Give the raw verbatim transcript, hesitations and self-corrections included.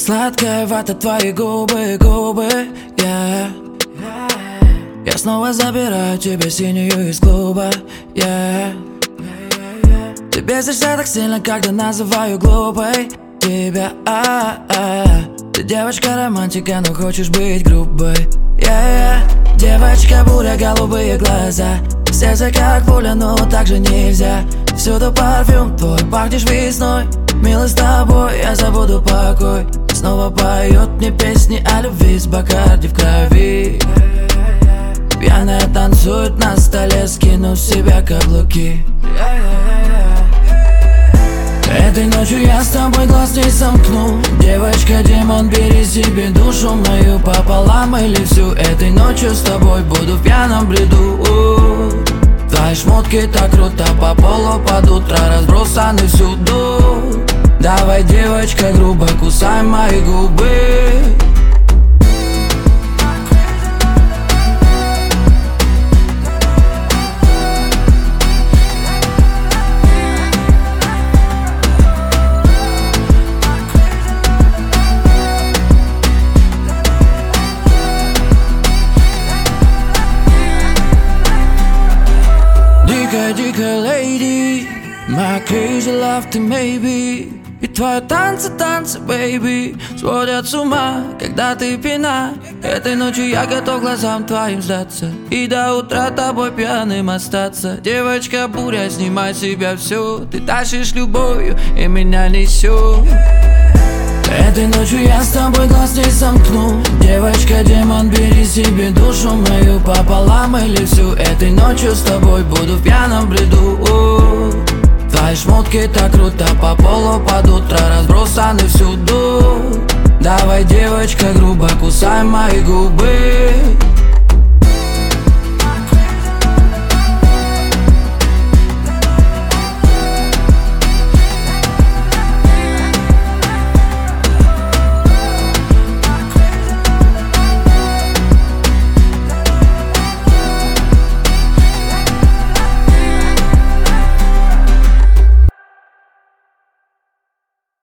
Сладкая вата, твои губы, губы, yeah. Я снова забираю тебе синюю из клуба, yeah. Ты бесишься так сильно, когда называю глупой тебя, а -а -а. Ты девочка-романтика, но хочешь быть грубой, yeah, yeah. Девочка буря, голубые глаза, сердце как пуля, но так же нельзя. Всюду парфюм твой, пахнешь весной. Милый, с тобой я забуду покой. Снова поет мне песни о любви с Бакарди в крови. Пьяная танцует на столе, скинув с себя каблуки. Этой ночью я с тобой глаз не сомкну. Девочка-демон, бери себе душу мою пополам или всю. Этой ночью с тобой буду в пьяном бреду. Твои шмотки так круто по полу под утро разбросаны всюду. Давай, девочка, грубо кусай мои губы. Дикая, дикая леди, my crazy love ты maybe. И твои танцы, танцы, бэйби, сводят с ума, когда ты пьяна. Этой ночью я готов глазам твоим сдаться и до утра тобой пьяным остаться. Девочка буря, снимай с себя всю. Ты тащишь любовью и меня несет. Этой ночью я с тобой глаз не сомкну. Девочка-демон, бери себе душу мою пополам или всю. Этой ночью с тобой буду в пьяном бреду. Твои шмотки так круто по полу под утро разбросаны всюду. Давай, девочка, грубо кусай мои губы.